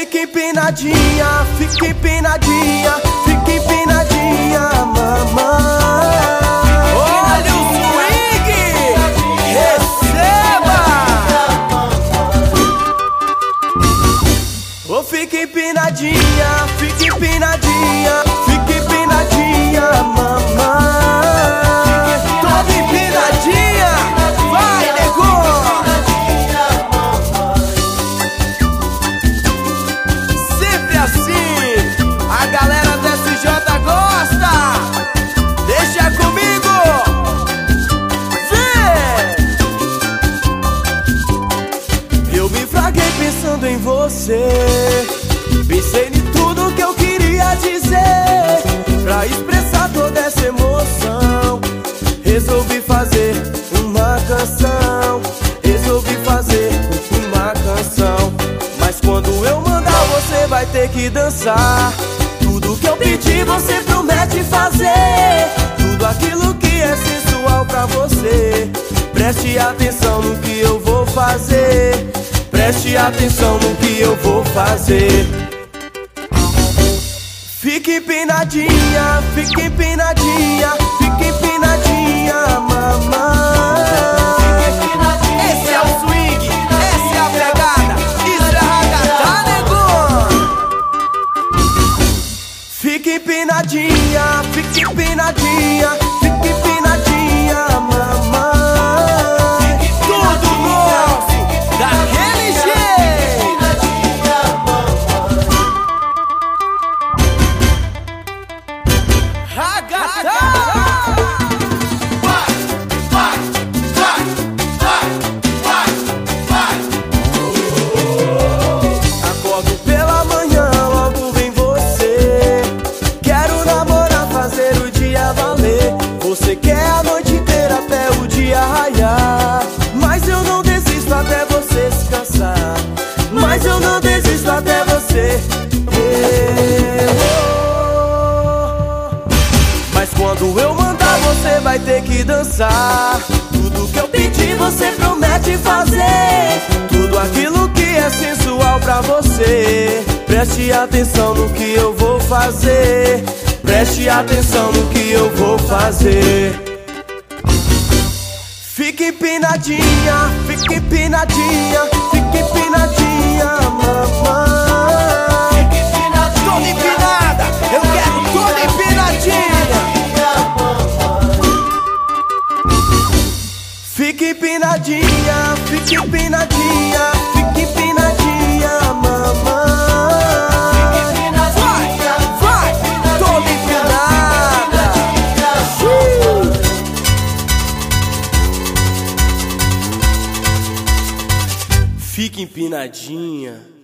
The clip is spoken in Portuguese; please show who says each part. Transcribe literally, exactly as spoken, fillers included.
Speaker 1: fica empinadinha, fica empinadinha, fica empinadinha, mamãe. Olha o swing, receba. Oh, fica empinadinha, fica empinadinha, fica empinadinha, mamãe. Toda empinadinha, vai, nego. Sempre assim, a galera do S J gosta. Deixa comigo, vem. Eu me fraguei pensando em você. Pensei em tudo que eu queria dizer, pra expressar toda essa emoção. Resolvi fazer uma canção, resolvi fazer uma canção. Mas quando eu mandar, você vai ter que dançar. Tudo que eu pedi, você promete fazer. Tudo aquilo que é sensual pra você. Preste atenção no que eu vou fazer. Preste atenção no que eu vou fazer. Fica empinadinha, fica empinadinha, fica empinadinha, mamãe. Esse é o swing, essa é a pegada, isso é ragatá, nego. Fica empinadinha, fica empinadinha, fica empinadinha, mamãe. Tudo novo, daquele jeito. Acordo pela manhã, logo vem você. Quero namorar, fazer o dia valer. Você quer a noite inteira até o dia raiar. Mas eu não desisto até você se cansar. Mas eu não desisto até você. Mas quando eu mandar, você vai ter que dançar. Tudo que eu pedi, você promete fazer. Tudo aquilo que é sensual pra você. Preste atenção no que eu vou fazer. Preste atenção no que eu vou fazer. Fica empinadinha, fica empinadinha, fica empinadinha, mamãe. Toda empinada, eu quero toda empinadinha. Fica empinadinha, fica empinadinha, fica empinadinha, mamãe. Vai, vai, toda empinada. Uh! Fica empinadinha.